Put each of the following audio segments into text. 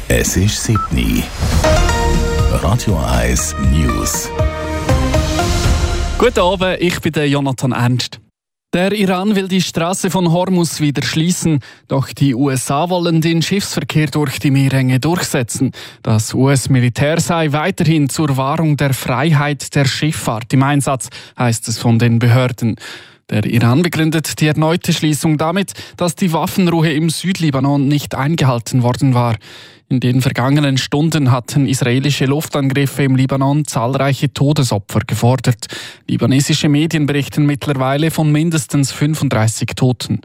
Es ist 7:00. Radio 1 News. Guten Abend, ich bin der Jonathan Ernst. Der Iran will die Straße von Hormuz wieder schließen, doch die USA wollen den Schiffsverkehr durch die Meerenge durchsetzen. Das US-Militär sei weiterhin zur Wahrung der Freiheit der Schifffahrt im Einsatz, heißt es von den Behörden. Der Iran begründet die erneute Schließung damit, dass die Waffenruhe im Südlibanon nicht eingehalten worden war. In den vergangenen Stunden hatten israelische Luftangriffe im Libanon zahlreiche Todesopfer gefordert. Libanesische Medien berichten mittlerweile von mindestens 35 Toten.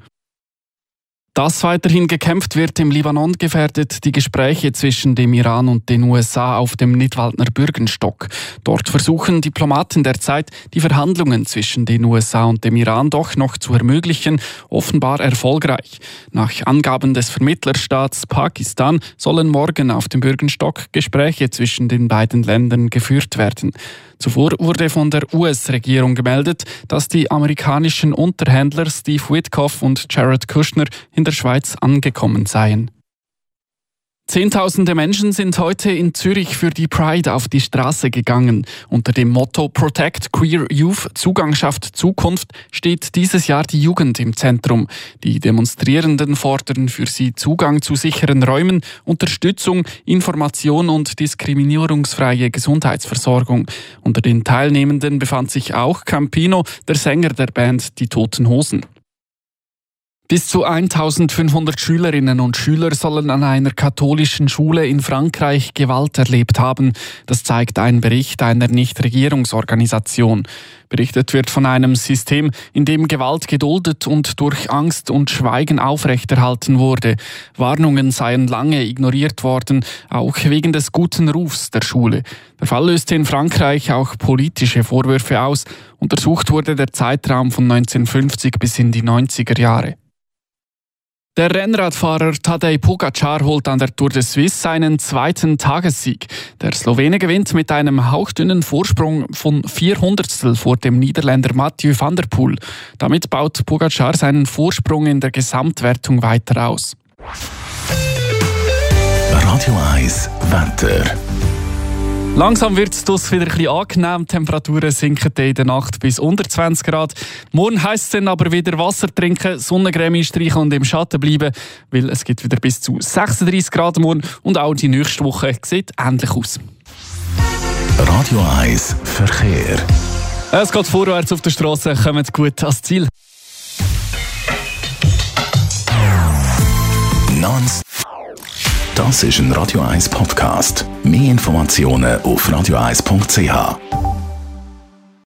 Dass weiterhin gekämpft wird im Libanon, gefährdet die Gespräche zwischen dem Iran und den USA auf dem Nidwaldner Bürgenstock. Dort versuchen Diplomaten derzeit, die Verhandlungen zwischen den USA und dem Iran doch noch zu ermöglichen, offenbar erfolgreich. Nach Angaben des Vermittlerstaats Pakistan sollen morgen auf dem Bürgenstock Gespräche zwischen den beiden Ländern geführt werden. Zuvor wurde von der US-Regierung gemeldet, dass die amerikanischen Unterhändler Steve Witkoff und Jared Kushner in der Schweiz angekommen seien. Zehntausende Menschen sind heute in Zürich für die Pride auf die Straße gegangen. Unter dem Motto Protect Queer Youth, Zugang schafft Zukunft, steht dieses Jahr die Jugend im Zentrum. Die Demonstrierenden fordern für sie Zugang zu sicheren Räumen, Unterstützung, Information und diskriminierungsfreie Gesundheitsversorgung. Unter den Teilnehmenden befand sich auch Campino, der Sänger der Band Die Toten Hosen. Bis zu 1500 Schülerinnen und Schüler sollen an einer katholischen Schule in Frankreich Gewalt erlebt haben. Das zeigt ein Bericht einer Nichtregierungsorganisation. Berichtet wird von einem System, in dem Gewalt geduldet und durch Angst und Schweigen aufrechterhalten wurde. Warnungen seien lange ignoriert worden, auch wegen des guten Rufs der Schule. Der Fall löste in Frankreich auch politische Vorwürfe aus. Untersucht wurde der Zeitraum von 1950 bis in die 90er Jahre. Der Rennradfahrer Tadej Pogačar holt an der Tour de Suisse seinen zweiten Tagessieg. Der Slowene gewinnt mit einem hauchdünnen Vorsprung von 400stel vor dem Niederländer Mathieu van der Poel. Damit baut Pogačar seinen Vorsprung in der Gesamtwertung weiter aus. Radio 1 Wetter. Langsam wird es wieder ein bisschen angenehm. Die Temperaturen sinken in der Nacht bis unter 20 Grad. Morgen heisst es dann aber wieder Wasser trinken, Sonnencreme streichen und im Schatten bleiben, weil es gibt wieder bis zu 36 Grad morgen und auch die nächste Woche sieht ähnlich aus. Radio 1 Verkehr. Es geht vorwärts auf der Straße, kommt gut ans Ziel. Das ist ein Radio 1 Podcast. Mehr Informationen auf radio1.ch.